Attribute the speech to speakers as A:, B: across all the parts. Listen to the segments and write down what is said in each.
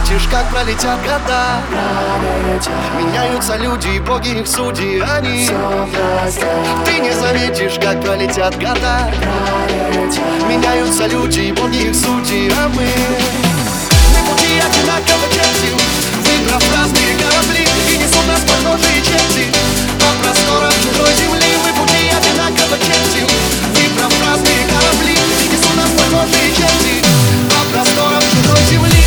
A: заметишь, как пролетят года. Меняются люди, и боги их судьи, они Ты не заметишь, как пролетят года. Меняются люди, и боги их судьи, а мы пути одинаково чертим, выбрав разные корабли, и несут нас похожие черти по просторам чужой земли. Мы пути одинаково чертим, выбрав разные корабли, и несут нас похожие черти по просторам чужой земли.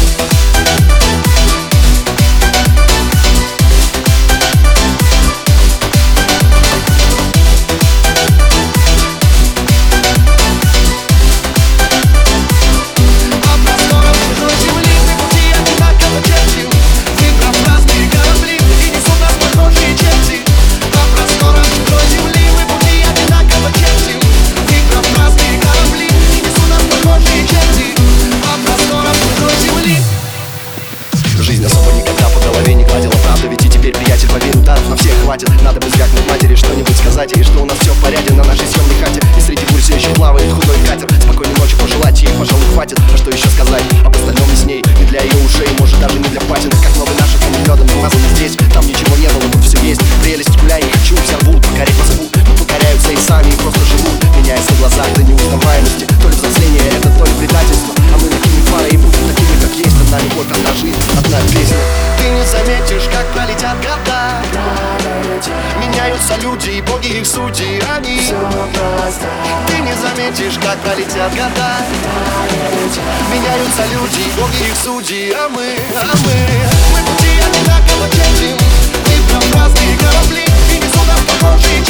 A: Жизнь особо никогда по голове не гладила, правда, ведь и теперь, приятель, поверь, ударов на всех хватит. Надо бы звякнуть матери, что-нибудь сказать ей, что у нас все в порядке на нашей съемной хате. И среди бурь все еще плавает худой катер. Спокойной ночи пожелать ей, пожалуй, хватит. А что еще сказать об остальном и с ней? Не для ее ушей, может даже не для патины. Как новый наших медом намазано здесь. Там ничего не было, тут все есть. Прелесть гуляй, не хочу, взорву, покорять позову. Но покоряются и сами, и просто живут, меняясь на глазах до неузнаваемости. То ли взросление это, то ли предательство. А мы такими парой и будем такими, как есть. Одна любовь, одна жизнь, одна песня. Ты не заметишь, как пролетят года. Меняются люди, и боги их судьи, они Ты не заметишь, как пролетят года. Меняются люди, и боги их судьи, а мы пути одинаково чертим, выбрав разные корабли, и несут нас похожие